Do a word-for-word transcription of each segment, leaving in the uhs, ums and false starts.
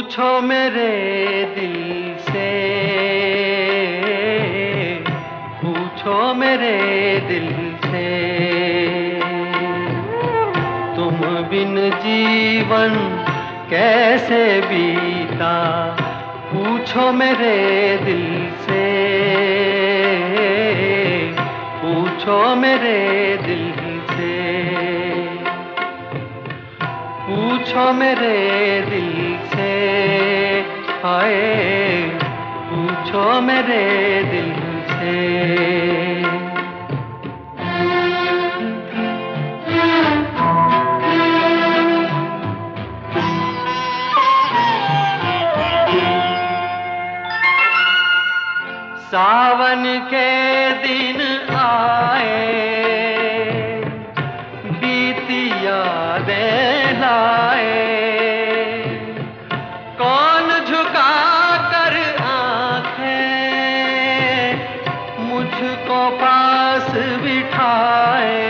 पूछो मेरे दिल से, पूछो मेरे दिल से, तुम बिन जीवन कैसे बीता। पूछो मेरे दिल से, पूछो मेरे दिल से, पूछो मेरे दिल से, हाय पूछो मेरे दिल से। सावन के दिन आए, बीती यादें लाए, कौन झुका कर आंखें मुझको पास बिठाए।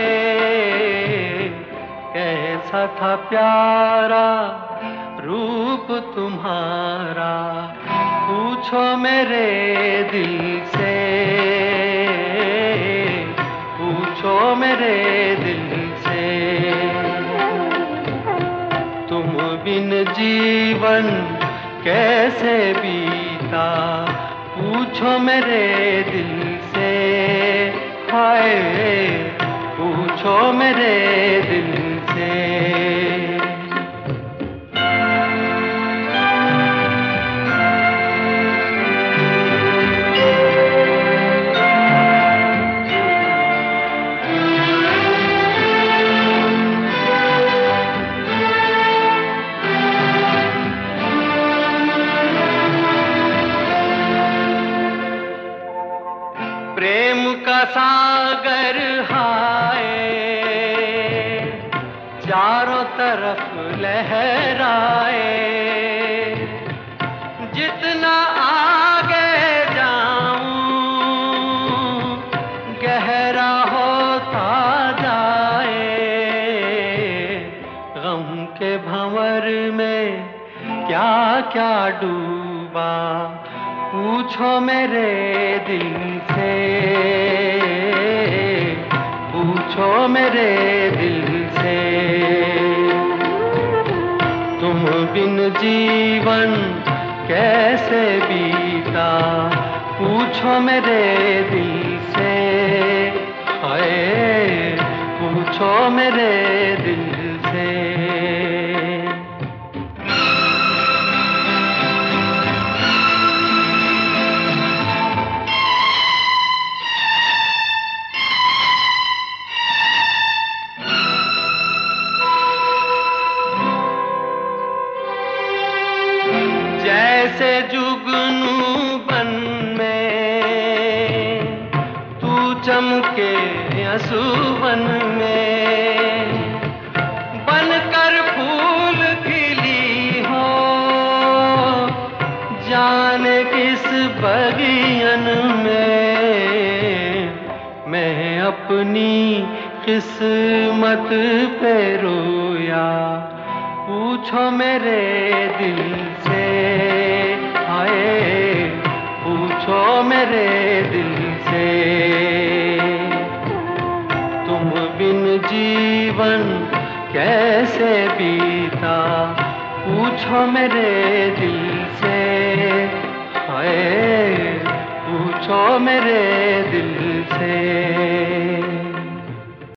कैसा था प्यारा रूप तुम्हारा, पूछो मेरे दिल से, पूछो मेरे दिल से, तुम बिन जीवन कैसे बीता। पूछो मेरे दिल से, हाय पूछो मेरे दिल से। प्रेम का सागर हाय चारों तरफ लहराए, जितना आगे जाऊं गहरा होता जाए। गम के भंवर में क्या क्या डूबा, पूछो मेरे दिल से, पूछो मेरे दिल से, तुम बिन जीवन कैसे बीता। पूछो मेरे दिल से, हाय पूछो मेरे दिल से। जैसे जुगनू बन में तू चमके असुवन में, बनकर फूल खिली हो जाने किस बगियन में। मैं अपनी किस्मत पे रोया, पूछो मेरे दिल से, हाय पूछो मेरे दिल से, तुम बिन जीवन कैसे बीता। पूछो मेरे दिल से, हाय पूछो मेरे